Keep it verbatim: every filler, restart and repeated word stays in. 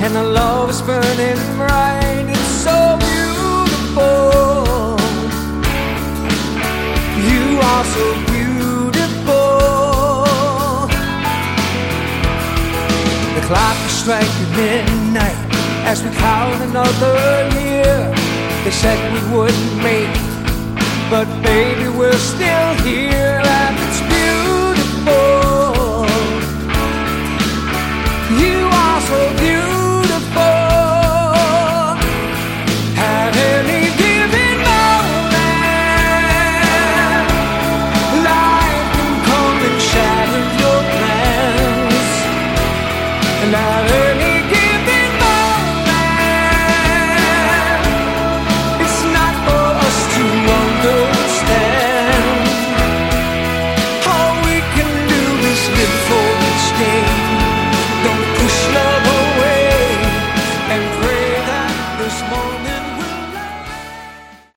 and the love is burning bright. It's so beautiful. You are so beautiful. The clock is striking midnight as we count another year. They said we wouldn't make it, but baby, we're still here, and it's beautiful. You are so beautiful. At any given moment, life can come and shatter your plans. And at any given moment, it's not for us to understand. All we can do is live for each day. Don't push love away and pray that this moment